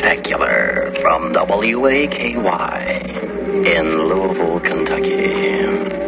Spectacular from WAKY in Louisville, Kentucky.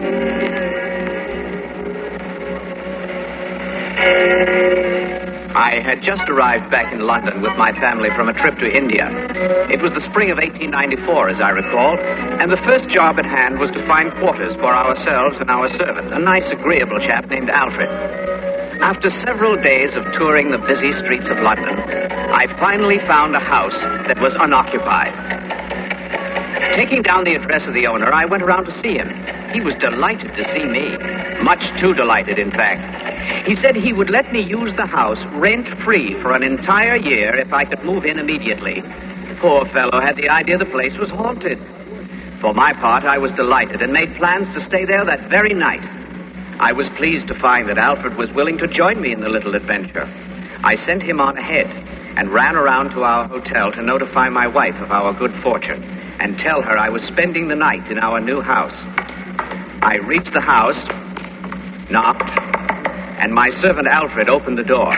I had just arrived back in London with my family from a trip to India. It was the spring of 1894, as I recall, and the first job at hand was to find quarters for ourselves and our servant, a nice, agreeable chap named Alfred. After several days of touring the busy streets of London, I finally found a house that was unoccupied. Taking down the address of the owner, I went around to see him. He was delighted to see me. Much too delighted, in fact. He said he would let me use the house rent-free for an entire year if I could move in immediately. Poor fellow had the idea the place was haunted. For my part, I was delighted and made plans to stay there that very night. I was pleased to find that Alfred was willing to join me in the little adventure. I sent him on ahead and ran around to our hotel to notify my wife of our good fortune and tell her I was spending the night in our new house. I reached the house, knocked, and my servant Alfred opened the door.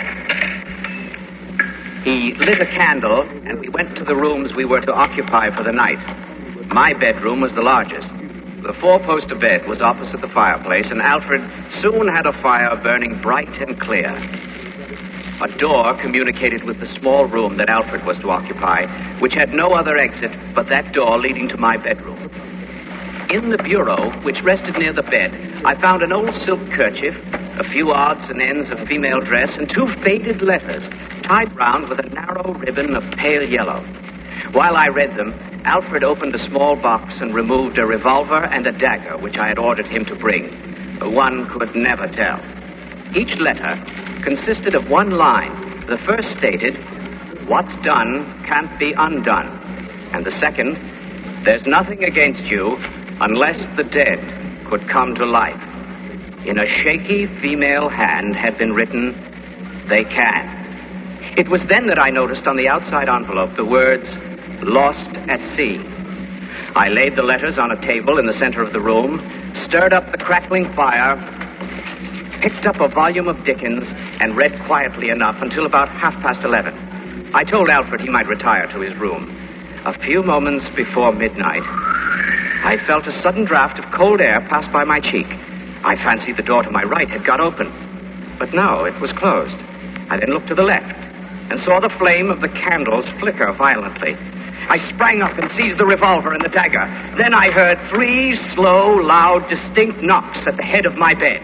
He lit a candle, and we went to the rooms we were to occupy for the night. My bedroom was the largest. The four-poster bed was opposite the fireplace, and Alfred soon had a fire burning bright and clear. A door communicated with the small room that Alfred was to occupy, which had no other exit but that door leading to my bedroom. In the bureau, which rested near the bed, I found an old silk kerchief, a few odds and ends of female dress, and two faded letters tied round with a narrow ribbon of pale yellow. While I read them, Alfred opened a small box and removed a revolver and a dagger which I had ordered him to bring. One could never tell. Each letter consisted of one line. The first stated, "What's done can't be undone." And the second, "There's nothing against you unless the dead could come to life." In a shaky female hand had been written, "They can." It was then that I noticed on the outside envelope the words, "Lost at sea." I laid the letters on a table in the center of the room, stirred up the crackling fire, picked up a volume of Dickens, and read quietly enough until about 11:30. I told Alfred he might retire to his room. A few moments before midnight, I felt a sudden draft of cold air pass by my cheek. I fancied the door to my right had got open, but no, it was closed. I then looked to the left and saw the flame of the candles flicker violently. I sprang up and seized the revolver and the dagger. Then I heard 3 slow, loud, distinct knocks at the head of my bed.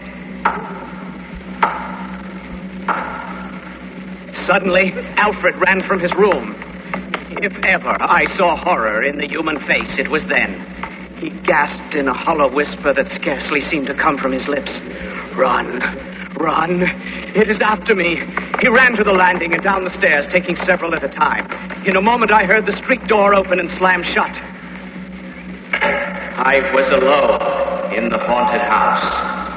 Suddenly, Alfred ran from his room. If ever I saw horror in the human face, it was then. He gasped in a hollow whisper that scarcely seemed to come from his lips. "Run, run, it is after me." He ran to the landing and down the stairs, taking several at a time. In a moment, I heard the street door open and slam shut. I was alone in the haunted house.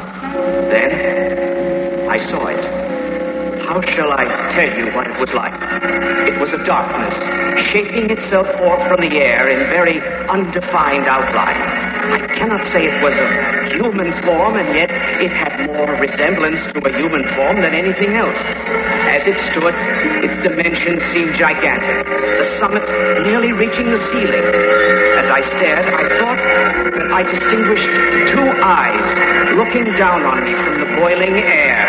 Then, I saw it. How shall I tell you what it was like? It was a darkness, shaping itself forth from the air in very undefined outline. I cannot say it was of human form, and yet it had more resemblance to a human form than anything else. As it stood, its dimensions seemed gigantic, the summit nearly reaching the ceiling. As I stared, I thought that I distinguished 2 eyes looking down on me from the boiling air.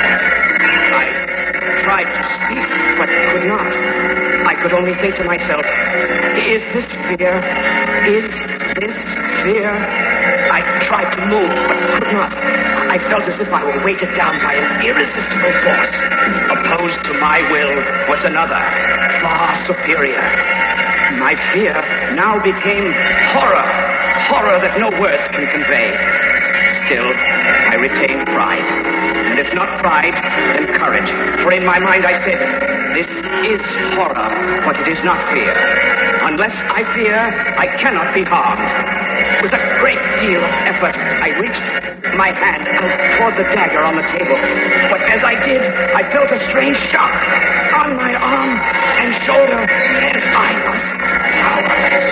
I tried to speak, but could not. I could only think to myself, is this fear? Is this fear? I tried to move, but could not. I felt as if I were weighted down by an irresistible force. Opposed to my will was another, far superior. My fear now became horror, horror that no words can convey. Still, I retained pride. And if not pride, then courage. For in my mind I said, this is horror, but it is not fear. Unless I fear, I cannot be harmed. With a great deal of effort, I reached my hand out toward the dagger on the table. But as I did, I felt a strange shock on my arm and shoulder, and I was powerless.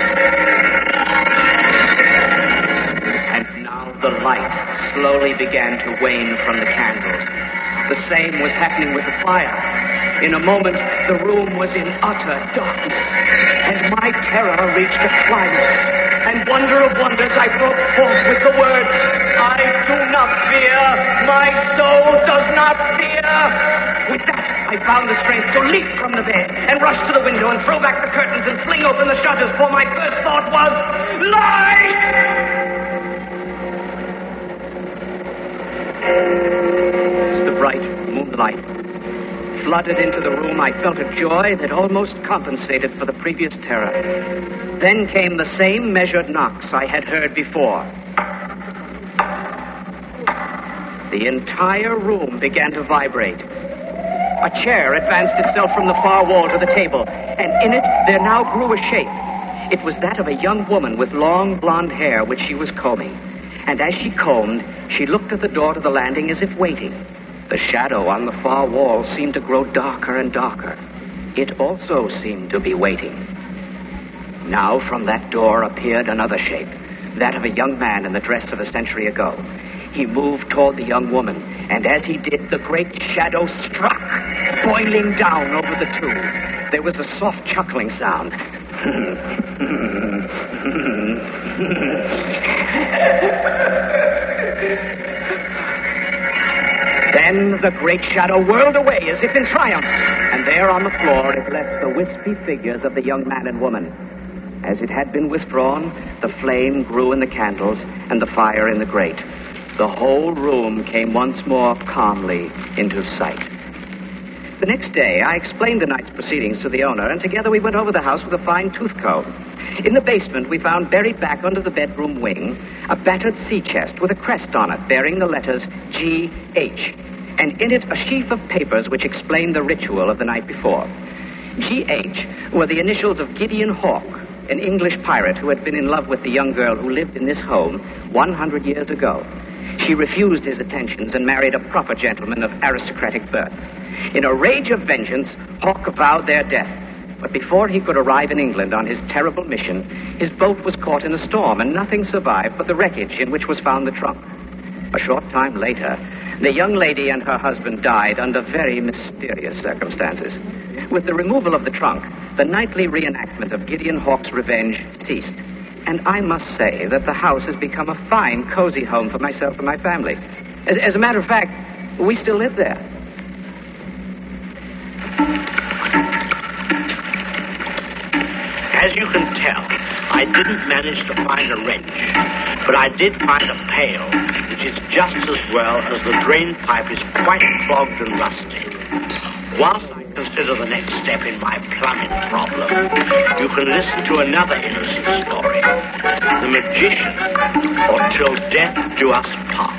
And now the light slowly began to wane from the candles. The same was happening with the fire. In a moment, the room was in utter darkness, and my terror reached a climax. And wonder of wonders, I broke forth with the words, "I do not fear, my soul does not fear." With that, I found the strength to leap from the bed and rush to the window and throw back the curtains and fling open the shutters, for my first thought was, light! As the bright moonlight flooded into the room, I felt a joy that almost compensated for the previous terror. Then came the same measured knocks I had heard before. The entire room began to vibrate. A chair advanced itself from the far wall to the table, and in it there now grew a shape. It was that of a young woman with long blonde hair which she was combing. And as she combed, she looked at the door to the landing as if waiting. The shadow on the far wall seemed to grow darker and darker. It also seemed to be waiting. Now from that door appeared another shape, that of a young man in the dress of a century ago. He moved toward the young woman, and as he did, the great shadow struck, boiling down over the two. There was a soft chuckling sound. Then the great shadow whirled away as if in triumph, and there on the floor it left the wispy figures of the young man and woman. As it had been withdrawn, the flame grew in the candles and the fire in the grate. The whole room came once more calmly into sight. The next day, I explained the night's proceedings to the owner, and together we went over the house with a fine-tooth comb. In the basement, we found buried back under the bedroom wing a battered sea chest with a crest on it bearing the letters G.H., and in it a sheaf of papers which explained the ritual of the night before. G.H. were the initials of Gideon Hawke, an English pirate who had been in love with the young girl who lived in this home 100 years ago. She refused his attentions and married a proper gentleman of aristocratic birth. In a rage of vengeance, Hawke vowed their death. But before he could arrive in England on his terrible mission, his boat was caught in a storm, and nothing survived but the wreckage in which was found the trunk. A short time later, the young lady and her husband died under very mysterious circumstances. With the removal of the trunk, the nightly reenactment of Gideon Hawke's revenge ceased. And I must say that the house has become a fine, cozy home for myself and my family. As a matter of fact, we still live there. As you can tell, I didn't manage to find a wrench, but I did find a pail, which is just as well as the drain pipe is quite clogged and rusty. Whilst I consider the next step in my plumbing problem, you can listen to another innocent story. The Magician, or Till Death Do Us Part.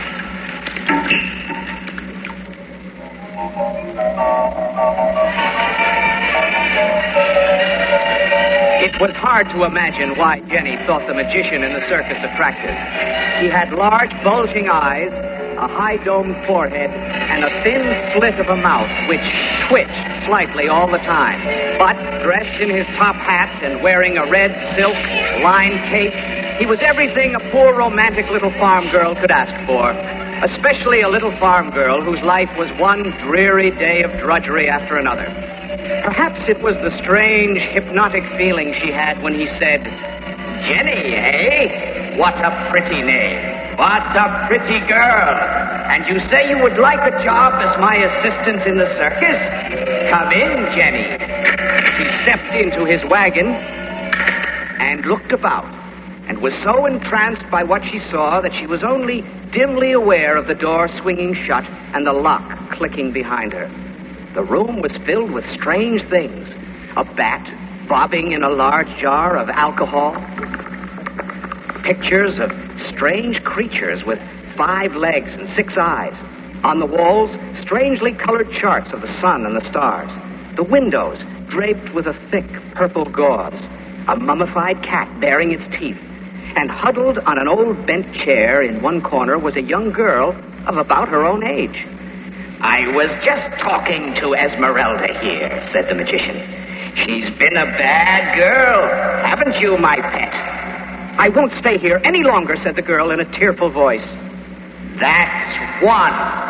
It was hard to imagine why Jenny thought the magician in the circus attractive. He had large, bulging eyes, a high-domed forehead, and a thin slit of a mouth which twitched slightly all the time. But dressed in his top hat and wearing a red silk lined cape, he was everything a poor romantic little farm girl could ask for, especially a little farm girl whose life was one dreary day of drudgery after another. Perhaps it was the strange, hypnotic feeling she had when he said, "Jenny, eh? What a pretty name. What a pretty girl. And you say you would like a job as my assistant in the circus? Come in, Jenny." She stepped into his wagon and looked about, and was so entranced by what she saw that she was only dimly aware of the door swinging shut and the lock clicking behind her. The room was filled with strange things. A bat bobbing in a large jar of alcohol. Pictures of strange creatures with 5 legs and 6 eyes. On the walls, strangely colored charts of the sun and the stars. The windows draped with a thick purple gauze. A mummified cat baring its teeth. And huddled on an old bent chair in one corner was a young girl of about her own age. "I was just talking to Esmeralda here," said the magician. "She's been a bad girl, haven't you, my pet?" "I won't stay here any longer," said the girl in a tearful voice. "That's one,"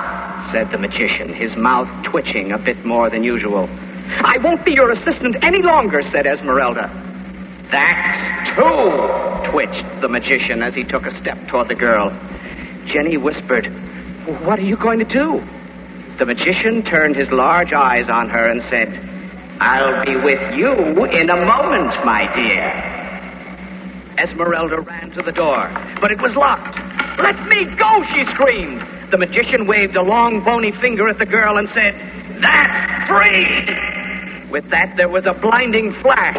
said the magician, his mouth twitching a bit more than usual. I won't be your assistant any longer, said Esmeralda. That's two, twitched the magician as he took a step toward the girl. Jenny whispered, what are you going to do? The magician turned his large eyes on her and said, I'll be with you in a moment, my dear. Esmeralda ran to the door, but it was locked. Let me go, she screamed. The magician waved a long, bony finger at the girl and said, that's free! With that, there was a blinding flash.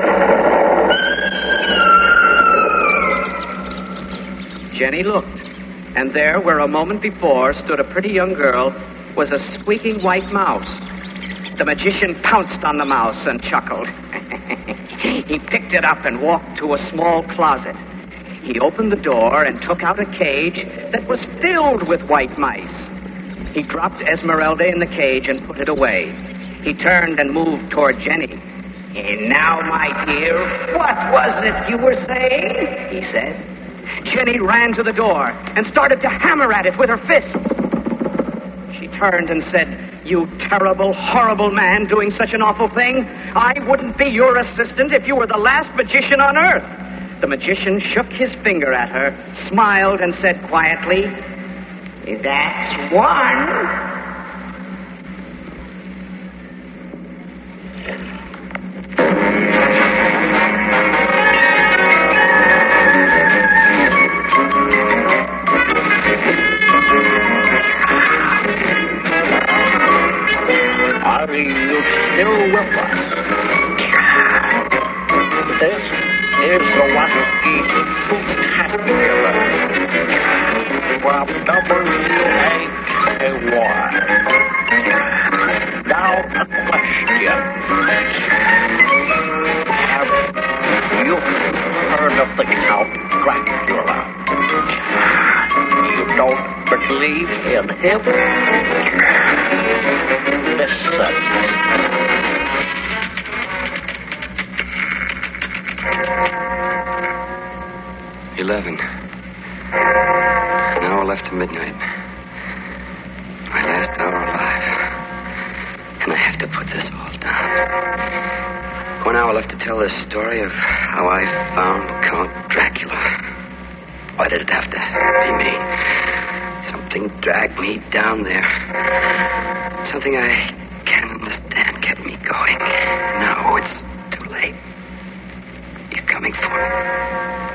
Jenny looked, and there, where a moment before stood a pretty young girl, was a squeaking white mouse. The magician pounced on the mouse and chuckled. He picked it up and walked to a small closet. He opened the door and took out a cage that was filled with white mice. He dropped Esmeralda in the cage and put it away. He turned and moved toward Jenny. And now, my dear, what was it you were saying? He said. Jenny ran to the door and started to hammer at it with her fists. She turned and said, you terrible, horrible man doing such an awful thing. I wouldn't be your assistant if you were the last magician on earth. The magician shook his finger at her, smiled, and said quietly, that's one. 11. An hour left to midnight. My last hour alive. And I have to put this all down. 1 hour left to tell this story of how I found Count Dracula. Why did it have to be me? Something dragged me down there. Something I can't understand kept me going. No, it's too late. You're coming for me.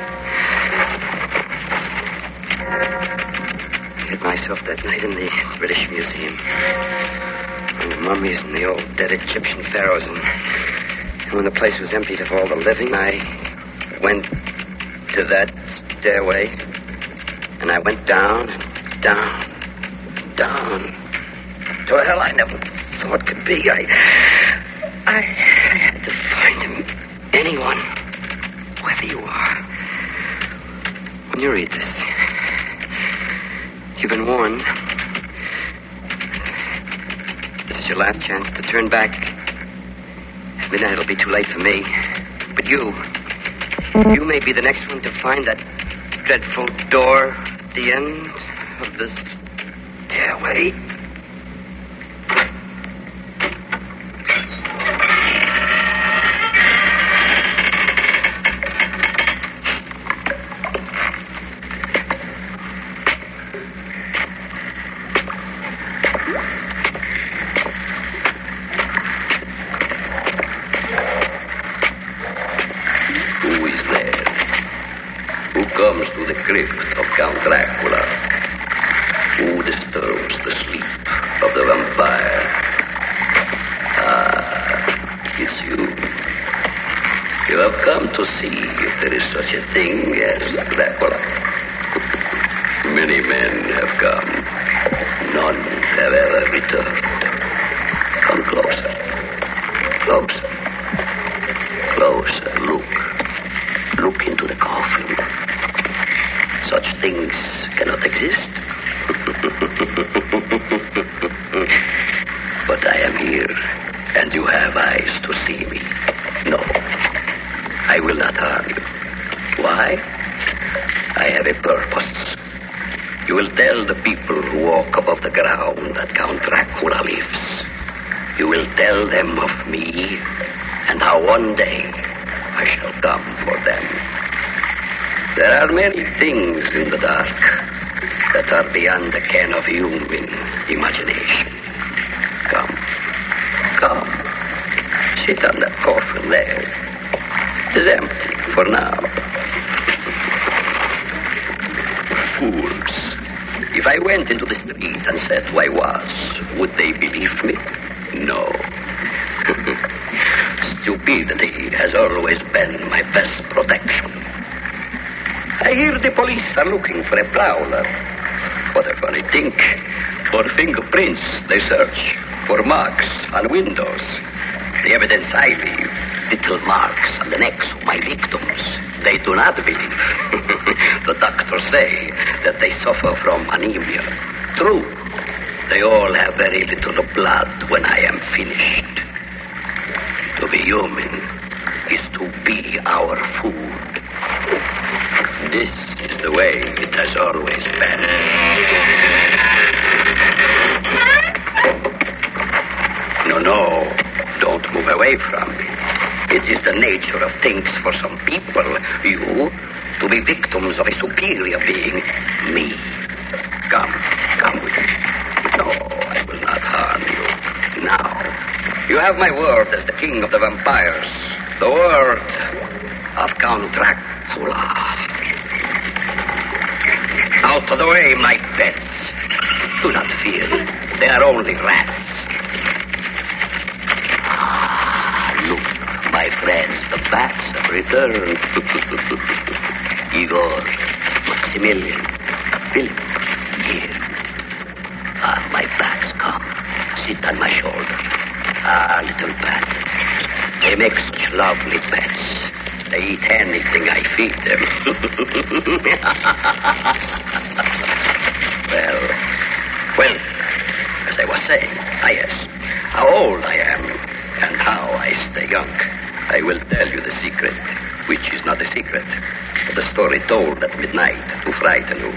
I hid myself that night in the British Museum. And the mummies and the old dead Egyptian pharaohs. And when the place was emptied of all the living, I went to that stairway. And I went down and down and down to a hell I never thought could be. I had to find him. Anyone, whoever you are. When you read this, you've been warned. This is your last chance to turn back. At midnight it'll be too late for me. But you may be the next one to find that dreadful door at the end of the stairway. Crypt of Count Dracula. Who disturbs the sleep of the vampire? Ah, it's you. You have come to see if there is such a thing as Dracula. Many men have come. None have ever returned. Come closer. Closer. Closer. Look. Look into the coffin. Such things cannot exist. But I am here, and you have eyes to see me. No, I will not harm you. Why? I have a purpose. You will tell the people the ground that Count Dracula lives. You will tell them of me and how one day I shall come for them. There are many things in the dark that are beyond the ken of human imagination. Come. Sit on that coffin there. It is empty for now. Fools. If I went into the street and said who I was, would they believe me? No. Stupidity has always been my best protection. I hear the police are looking for a prowler. What a funny thing. For fingerprints, they search. For marks on windows. The evidence I leave, little marks on the necks of my victims. They do not believe. The doctors say that they suffer from anemia. True. They all have very little blood when I am finished. To be human is to be our food. This is the way it has always been. No, don't move away from me. It is the nature of things for some people, you, to be victims of a superior being, me. Come with me. No, I will not harm you. Now, you have my word as the king of the vampires. The word of Count Dracula. Out of the way, my pets. Do not fear. They are only rats. Look, my friends, the bats have returned. Igor, Maximilian, Philip, here. My bats, come. Sit on my shoulder. Little bat. They make such lovely pets. They eat anything I feed them. Well, as I was saying, yes, how old I am and how I stay young. I will tell you the secret, which is not a secret, but a story told at midnight to frighten you.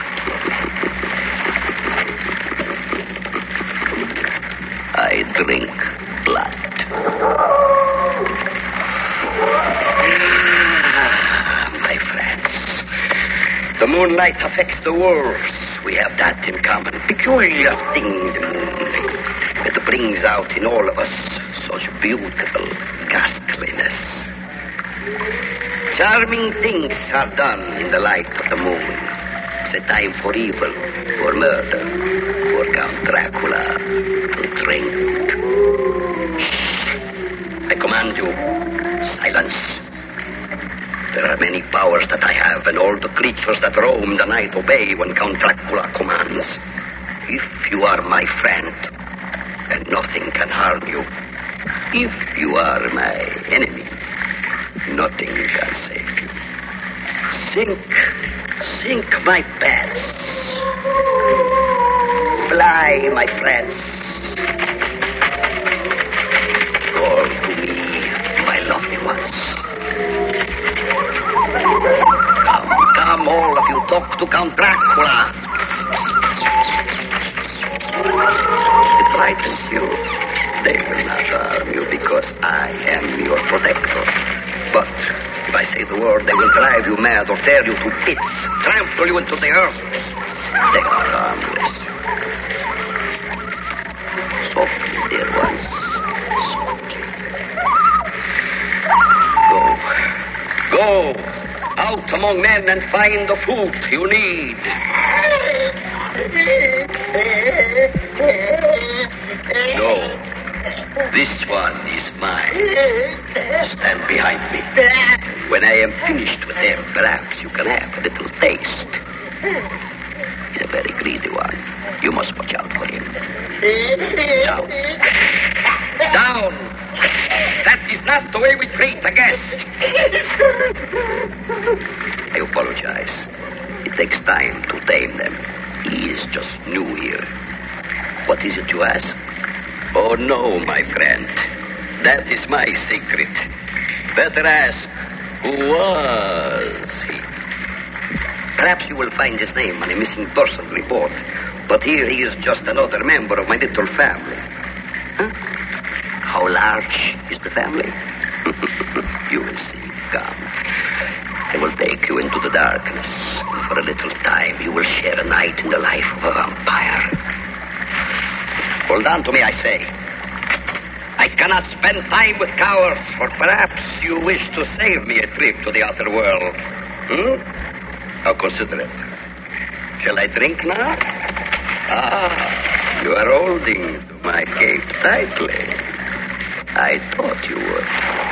I drink blood. My friends, the moonlight affects the wolves. We have that in common. Peculiar thing, the moon. It brings out in all of us such beautiful ghastliness. Charming things are done in the light of the moon. It's a time for evil, for murder, for Count Dracula to drink. I command you, silence. There are many powers that I have, and all the creatures that roam the night obey when Count Dracula commands. If you are my friend, then nothing can harm you. If you are my enemy, nothing can save you. Sink, my pets. Fly, my friends. Call to me, my lovely ones. Come, all of you, talk to Count Dracula. It frightens you. They will not harm you because I am your protector. But if I say the word, they will drive you mad or tear you to bits, trample you into the earth. They are harmless. Softly, dear ones. Softly. Go out among men and find the food you need. No. This one is mine. Stand behind me. When I am finished with them, perhaps you can have a little taste. He's a very greedy one. You must watch out for him. Down. Down! That is not the way we treat a guest. I apologize. It takes time to tame them. He is just new here. What is it you ask? Oh, no, my friend. That is my secret. Better ask, who was he? Perhaps you will find his name on a missing persons report. But here he is just another member of my little family. Huh? How large is the family? You will see. Come. I will take you into the darkness. And for a little time, you will share a night in the life of a vampire. Hold on to me, I say. I cannot spend time with cowards, for perhaps you wish to save me a trip to the outer world. How considerate. Shall I drink now? You are holding to my cape tightly. I thought you would.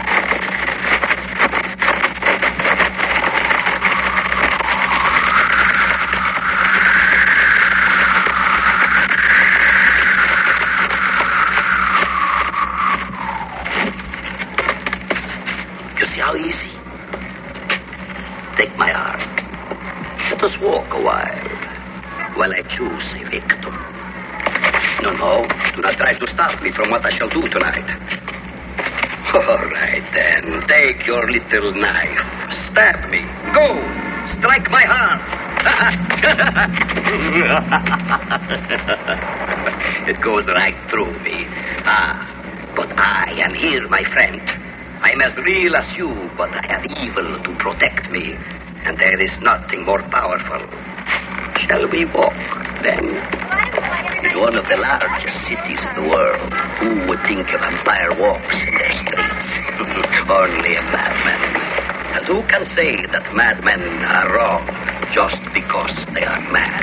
You see how easy? Take my arm. Let us walk a while I choose a victim. No, do not try to stop me from what I shall do tonight. All right, then. Take your little knife. Stab me. Go. Strike my heart. It goes right through me. But I am here, my friend. I am as real as you, but I have evil to protect me. And there is nothing more powerful. Shall we walk, then? In one of the largest cities in the world, who would think a vampire walks in their streets? Only a madman. And who can say that madmen are wrong just because they are mad?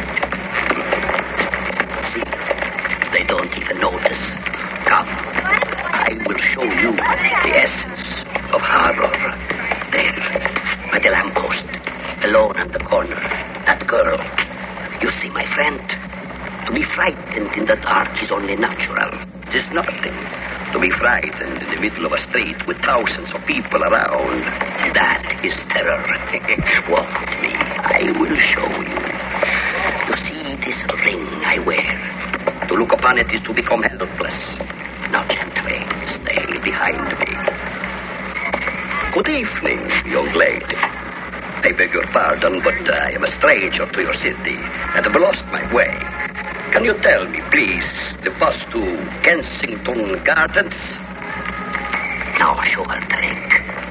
See, they don't even notice. Come, I will show you the essence of horror. There, by the lamppost, alone in the corner, that girl. You see, my friend, to be frightened in the dark is only natural. It is nothing. To be frightened in the middle of a street with thousands of people around, that is terror. Walk with me. I will show you. You see this ring I wear? To look upon it is to become helpless. Now, gently, stay behind me. Good evening, young lady. I beg your pardon, but I am a stranger to your city and have lost my way. Can you tell me, please, the bus to Kensington Gardens? No, sugar drink.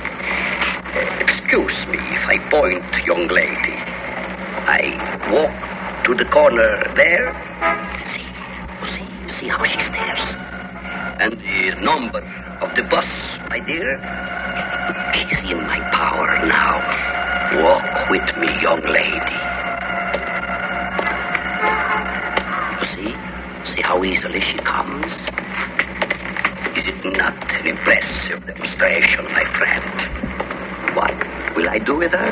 Excuse me if I point, young lady. I walk to the corner there. See how she stares. And the number of the bus, my dear? She's in my power now. Walk with me, young lady. You see how easily she comes? Is it not an impressive demonstration, my friend? What will I do with her?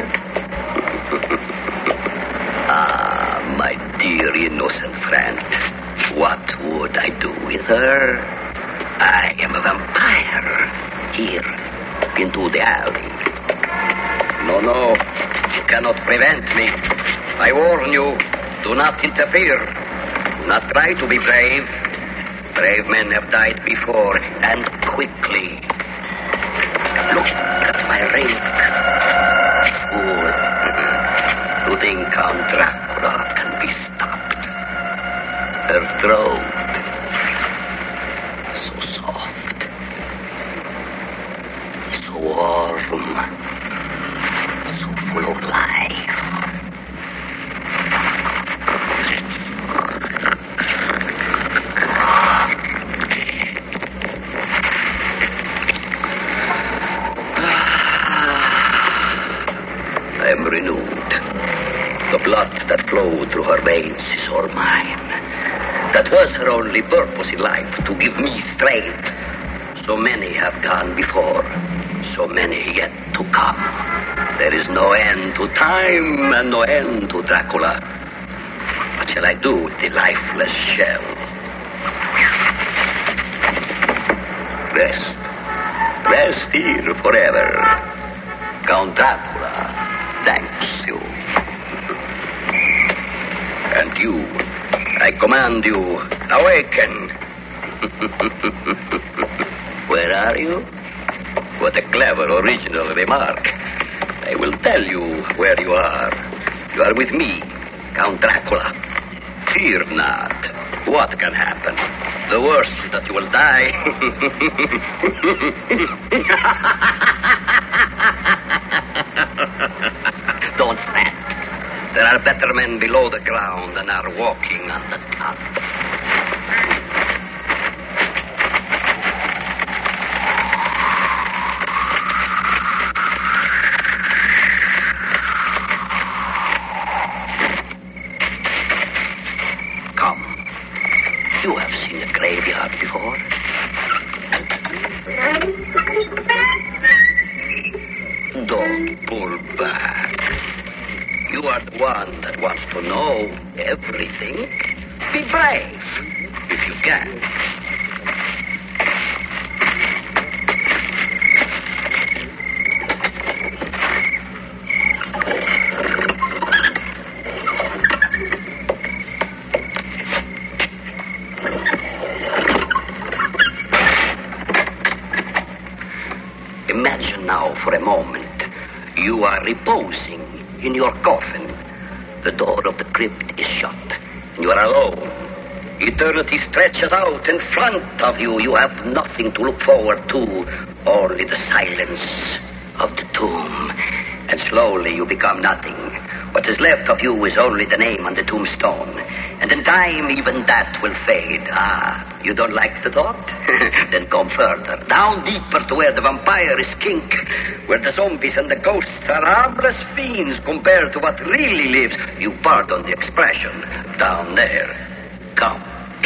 My dear innocent friend, what would I do with her? I am a vampire. Here, into the alley. No, you cannot prevent me. I warn you, do not interfere. Do not try to be brave. Brave men have died before, and quickly. Look at my ring. Fool. You think Count Dracula can be stopped? Her throat. So soft. So warm. Full of life. I am renewed. The blood that flowed through her veins is all mine. That was her only purpose in life, to give me strength. So many have gone before, so many yet to come. There is no end to time and no end to Dracula. What shall I do with the lifeless shell? Rest here forever. Count Dracula thanks you. And you, I command you, awaken. Where are you? What a clever original remark. I will tell you where you are. You are with me, Count Dracula. Fear not. What can happen? The worst is that you will die. Don't fret. There are better men below the ground than are walking on the top. You have seen a graveyard before. Don't pull back. You are the one that wants to know everything. Be brave, if you can. Imagine now for a moment you are reposing in your coffin. The door of the crypt is shut. You are alone. Eternity stretches out in front of you. You have nothing to look forward to, only the silence of the tomb. And slowly you become nothing. What is left of you is only the name on the tombstone. And in time, even that will fade. Ah, you don't like the thought? Then come further, down deeper to where the vampire is king, where the zombies and the ghosts are harmless fiends compared to what really lives. You pardon the expression. Down there. Come.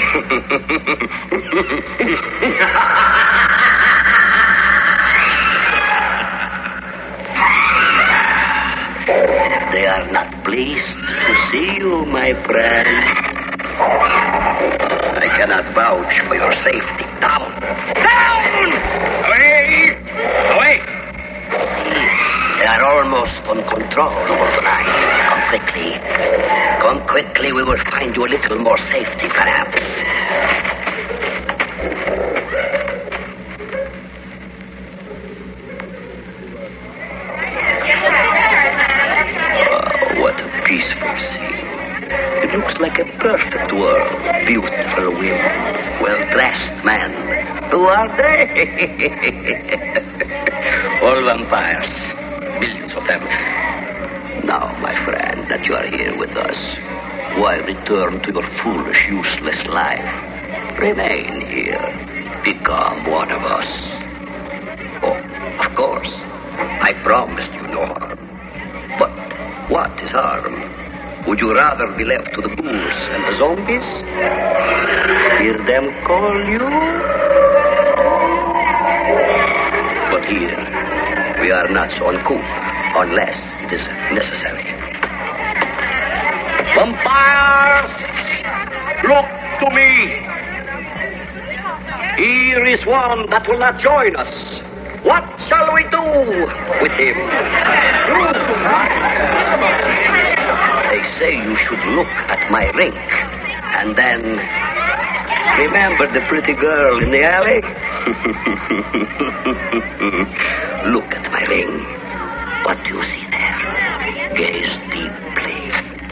They are not pleased to see you, my friend. I cannot vouch for your safety. Down! Down! Away! Away! See, they are almost uncontrollable tonight. Come quickly. Come quickly. We will find you a little more safety, perhaps. What a peaceful scene. It looks like a perfect world. Beautiful women, well-dressed men. Who are they? All vampires. Millions of them. Now, my friend, that you are here with us, why return to your foolish, useless life? Remain here. Become one of us. Oh, of course. I promised you no harm. But what is harm? Would you rather be left to the ghouls and the zombies? Hear them call you? But here, we are not so uncouth, unless it is necessary. Vampires! Look to me! Here is one that will not join us. What shall we do with him? They say you should look at my ring, and then remember the pretty girl in the alley? Look at my ring. What do you see there? Gaze deeply.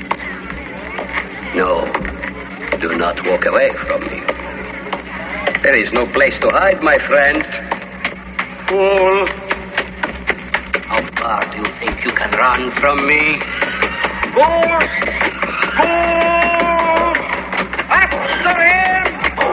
No, do not walk away from me. There is no place to hide, my friend. Fool. How far do you think you can run from me? Fool! Fool! After him!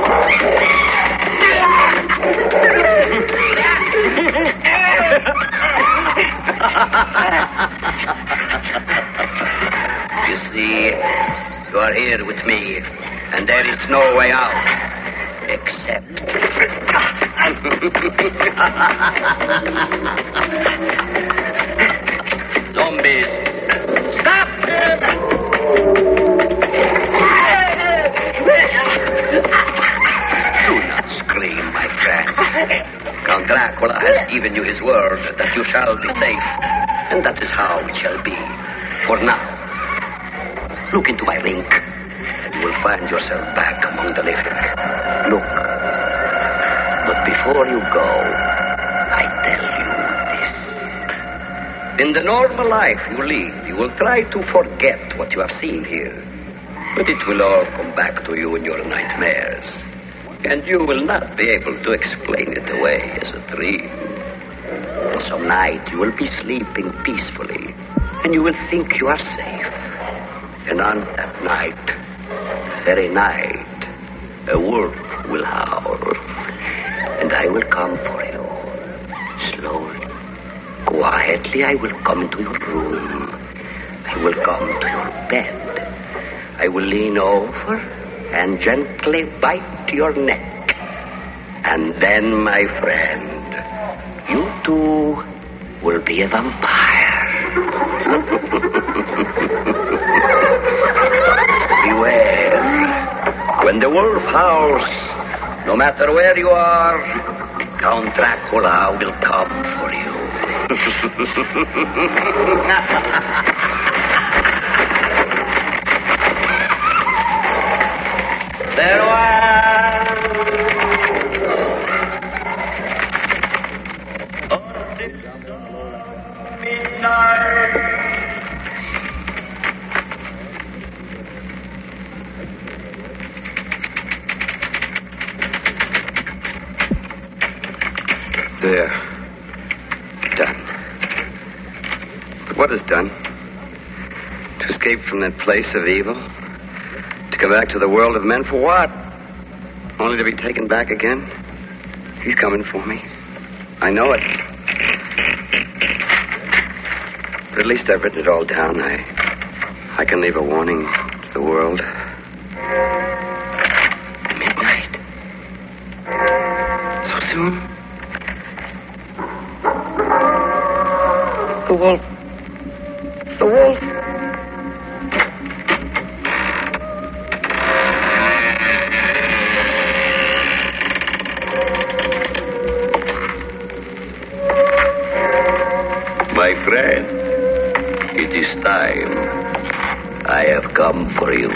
You see, you are here with me, and there is no way out, except... Zombies! Stop him! Do not scream, my friend. Count Dracula has given you his word that you shall be safe, and that is how it shall be. For now, look into my ring, and you will find yourself back among the living. Look. But before you go, I tell you this. In the normal life you lead, you will try to forget what you have seen here. But it will all come back to you in your nightmares. And you will not be able to explain it away as a dream. And some night you will be sleeping peacefully, and you will think you are safe. And on that night, that very night, a wolf will howl, and I will come for you. Slowly, quietly, I will come into your room. I will come to your bed. I will lean over and gently bite your neck. And then, my friend, you too will be a vampire. Beware. When the wolf howls, no matter where you are, Count Dracula will come for you. Farewell. Midnight. There. Done. But what is done? To escape from that place of evil? To come back to the world of men for what? Only to be taken back again? He's coming for me. I know it. But at least I've written it all down. I can leave a warning to the world. Midnight. So soon? The wolf. The wolf. My friend, it is time. I have come for you.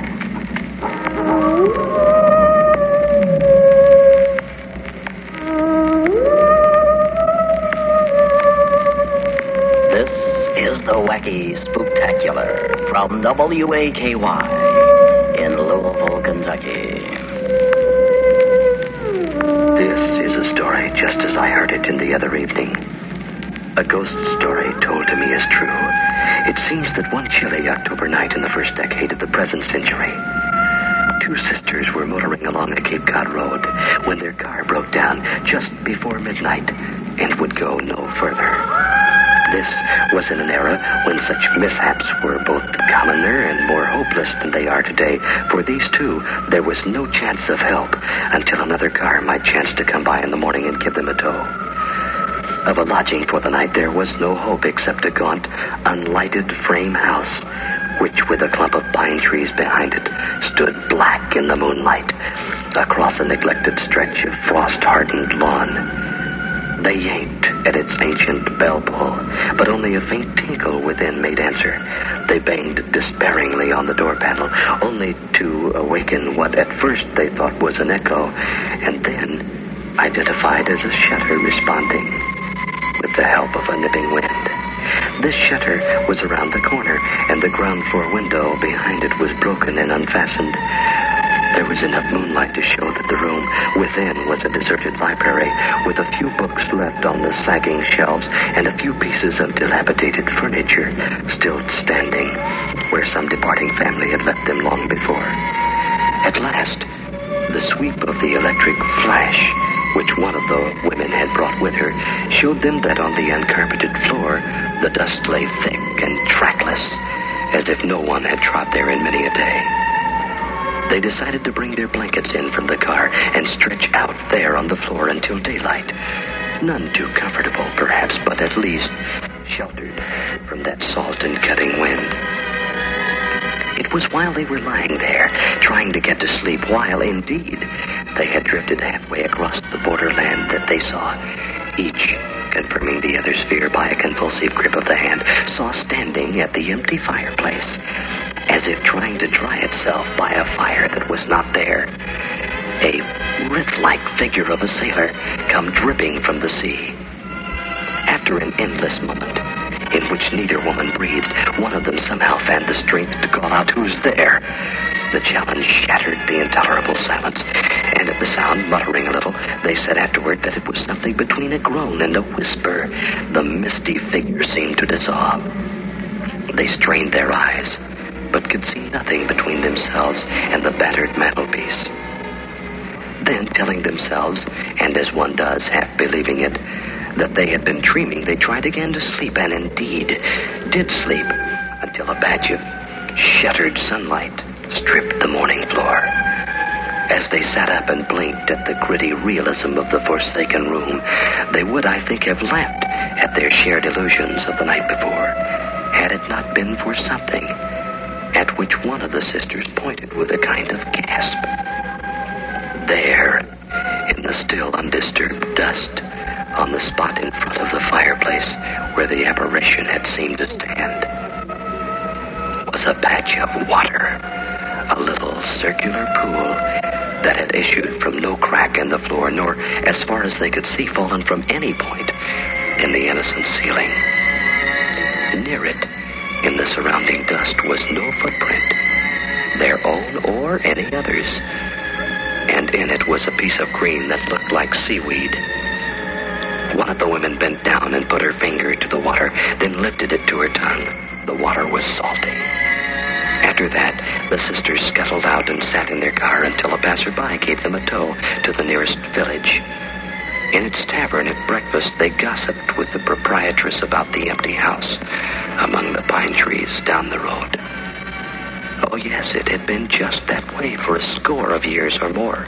This is the Wacky Spooktacular from WAKY in Louisville, Kentucky. This is a story just as I heard it in the other evening. A ghost story told to me as true. It seems that one chilly October night in the first decade of the present century, two sisters were motoring along a Cape Cod road when their car broke down just before midnight and would go no further. This was in an era when such mishaps were both commoner and more hopeless than they are today. For these two, there was no chance of help until another car might chance to come by in the morning and give them a tow. Of a lodging for the night, there was no hope except a gaunt, unlighted frame house, which, with a clump of pine trees behind it, stood black in the moonlight across a neglected stretch of frost-hardened lawn. They yanked at its ancient bell pull, but only a faint tinkle within made answer. They banged despairingly on the door panel, only to awaken what at first they thought was an echo, and then identified as a shutter responding with the help of a nipping wind. This shutter was around the corner, and the ground floor window behind it was broken and unfastened. There was enough moonlight to show that the room within was a deserted library, with a few books left on the sagging shelves and a few pieces of dilapidated furniture still standing where some departing family had left them long before. At last, the sweep of the electric flash, which one of the women had brought with her, showed them that on the uncarpeted floor, the dust lay thick and trackless, as if no one had trod there in many a day. They decided to bring their blankets in from the car and stretch out there on the floor until daylight. None too comfortable, perhaps, but at least sheltered from that salt and cutting wind. It was while they were lying there, trying to get to sleep, while, indeed, they had drifted halfway across the borderland that they saw, each confirming the other's fear by a convulsive grip of the hand, saw standing at the empty fireplace, as if trying to dry itself by a fire that was not there, a wraith-like figure of a sailor come dripping from the sea. After an endless moment, in which neither woman breathed. One of them somehow found the strength to call out, "Who's there?" The challenge shattered the intolerable silence, and at the sound, muttering a little, they said afterward that it was something between a groan and a whisper. The misty figure seemed to dissolve. They strained their eyes, but could see nothing between themselves and the battered mantelpiece. Then, telling themselves, and as one does, half believing it, that they had been dreaming, they tried again to sleep, and indeed did sleep, until a patch of shuttered sunlight stripped the morning floor. As they sat up and blinked at the gritty realism of the forsaken room, they would, I think, have laughed at their shared illusions of the night before, had it not been for something at which one of the sisters pointed with a kind of gasp. There, in the still undisturbed dust, on the spot in front of the fireplace where the apparition had seemed to stand, was a patch of water, a little circular pool that had issued from no crack in the floor, nor, as far as they could see, fallen from any point in the innocent ceiling. Near it, in the surrounding dust, was no footprint, their own or any other's, and in it was a piece of green that looked like seaweed. One of the women bent down and put her finger to the water, then lifted it to her tongue. The water was salty. After that, the sisters scuttled out and sat in their car until a passerby gave them a tow to the nearest village. In its tavern at breakfast, they gossiped with the proprietress about the empty house among the pine trees down the road. Oh, yes, it had been just that way for a score of years or more.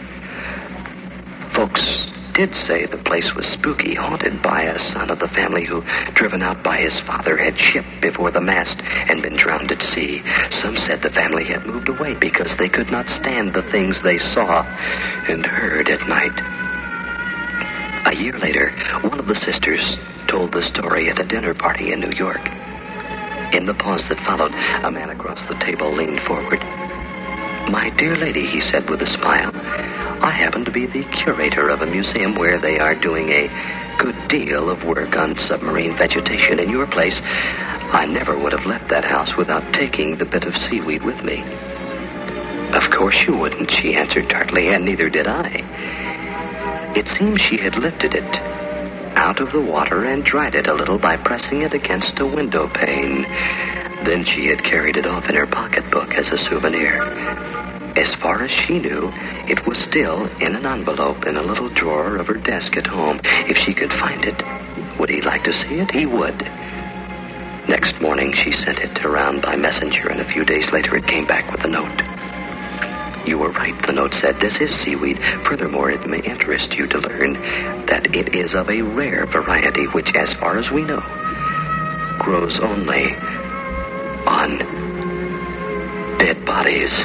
Folks did say the place was spooky, haunted by a son of the family who, driven out by his father, had shipped before the mast and been drowned at sea. Some said the family had moved away because they could not stand the things they saw and heard at night. A year later, one of the sisters told the story at a dinner party in New York. In the pause that followed, a man across the table leaned forward. "My dear lady," he said with a smile, "I happen to be the curator of a museum where they are doing a good deal of work on submarine vegetation. In your place, I never would have left that house without taking the bit of seaweed with me." "Of course you wouldn't," she answered tartly, "and neither did I." It seems she had lifted it out of the water and dried it a little by pressing it against a window pane. Then she had carried it off in her pocketbook as a souvenir. As far as she knew, it was still in an envelope in a little drawer of her desk at home. If she could find it, would he like to see it? He would. Next morning, she sent it around by messenger, and a few days later it came back with a note. "You were right," the note said. "This is seaweed. Furthermore, it may interest you to learn that it is of a rare variety which, as far as we know, grows only on dead bodies."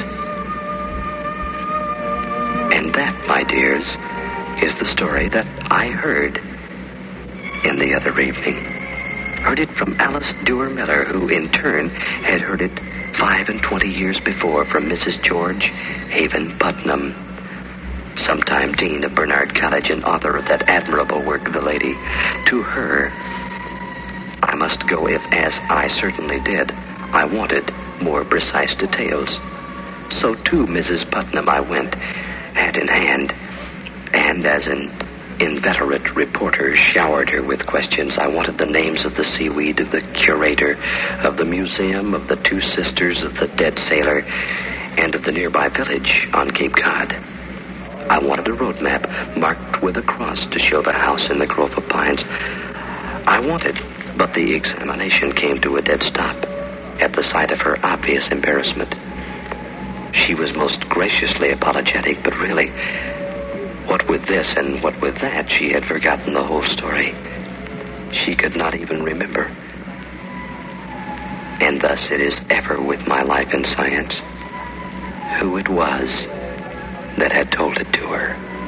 And that, my dears, is the story that I heard in the other evening. Heard it from Alice Dewar Miller, who in turn had heard it 25 years before from Mrs. George Haven Putnam, sometime dean of Bernard College and author of that admirable work, The Lady. To her, I must go if, as I certainly did, I wanted more precise details. So to Mrs. Putnam I went, hat in hand, and as an inveterate reporter showered her with questions. I wanted the names of the seaweed, of the curator, of the museum, of the two sisters, of the dead sailor, and of the nearby village on Cape Cod. I wanted a road map marked with a cross to show the house in the grove of pines. I wanted, but the examination came to a dead stop at the sight of her obvious embarrassment. She was most graciously apologetic, but really, what with this and what with that, she had forgotten the whole story. She could not even remember. And thus it is ever with my life in science, who it was that had told it to her.